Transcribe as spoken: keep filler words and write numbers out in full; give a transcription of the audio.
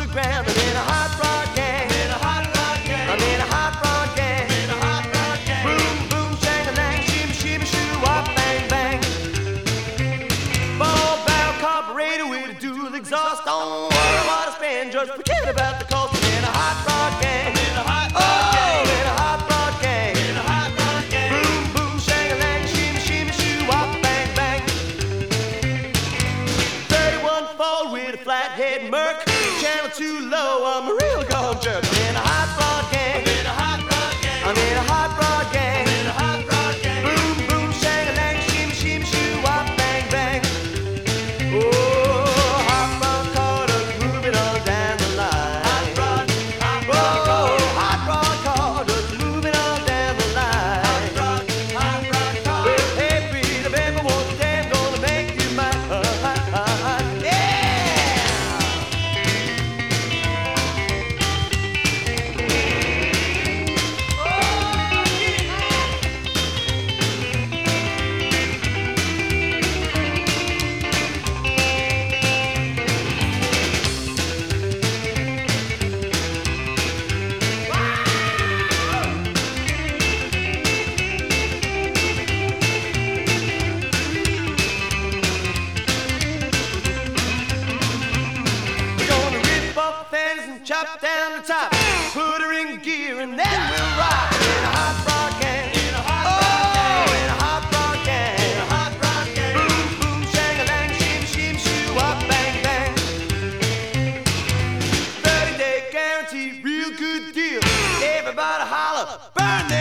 ground. I'm in a hot rod gang. I'm in a hot rod gang. I'm in a hot rod gang. I'm in a hot rod gang. Boom, boom, shang-a-lang, shimmy, shimmy, shoo, wop, bang, bang. Four barrel carburetor with a dual exhaust. Don't worry what I spend, just forget about the cost. I'm in a hot rod gang. I'm in a hot rod gang. I'm in a hot rod gang. I'm in a hot rod gang. Boom, boom, shang-a-lang, shimmy, shimmy, shoo, wop, bang, bang. thirty-one Ford with a flathead Merc. Channel too low, I'm a real gone jerk. I'm in a hot rod gang. I'm in a hot rod gang. I'm in a hot rod gang. I'm in a hot rod gang. Boom, boom, shang-a-lang, shimmy, shimmy, shoo, wop, bang, bang. Oh, hot rod cars moving on down the line. Hot rod, hot rod cars. Oh, hot rod cars moving on down the line. Hot rod, hot rod cars. Well, hey, Peter, baby, one day I'm gonna make you mine. Yeah! We're gonna rip off the fenders and chop down the top. Put her in gear and then we'll rock. In a hot rod gang. In a hot rod gang. Oh, in a hot rod gang. In a hot rod gang. Boom, boom, shang-a-lang, shim, shim, shoo, wop, bang, bang. thirty day guarantee, real good deal. Everybody holler, burn that